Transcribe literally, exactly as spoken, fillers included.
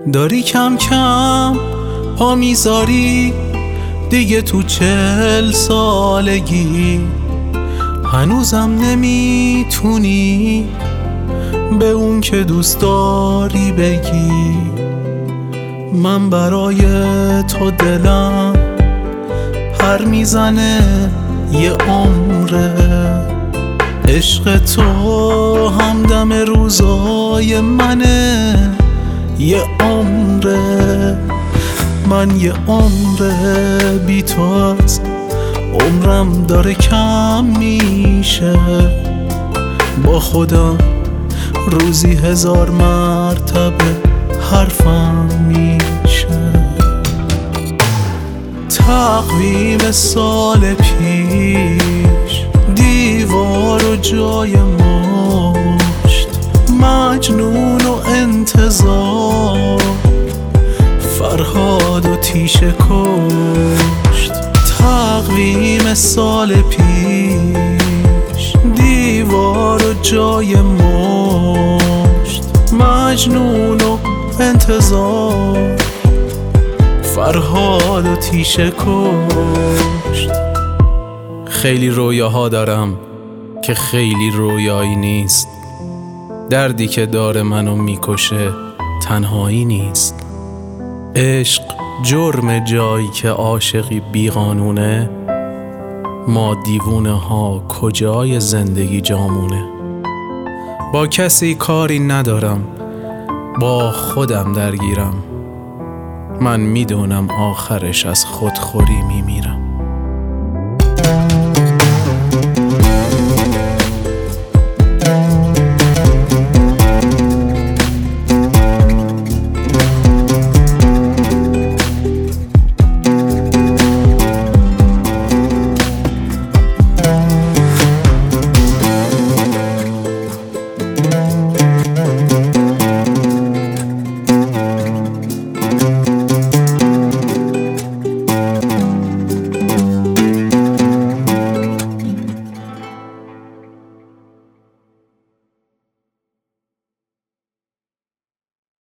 داری کم کم پا میذاری دیگه تو چل سالگی، هنوزم نمیتونی به اون که دوست داری بگی. من برای تو دلم پر میزنه یه عمره، عشق تو همدم روزای منه یه عمره. من یه عمره بی تو از عمرم داره کم میشه، با خودم روزی هزار مرتبه حرفم میشه. تقویم سال پیش دیوار و جای مشت، مجنون و انتظار فرهاد و تیشه کشت. تقویم سال پیش دیوار و جای مشت، مجنون و انتظار فرهاد و تیشه کشت. خیلی رویاها دارم که خیلی رویایی نیست، دردی که داره منو میکشه تنهایی نیست. عشق جرم جایی که عاشقی بیقانونه، ما دیوونه ها کجای زندگی جامونه. با کسی کاری ندارم، با خودم درگیرم، من میدونم آخرش از خودخوری میمیرم.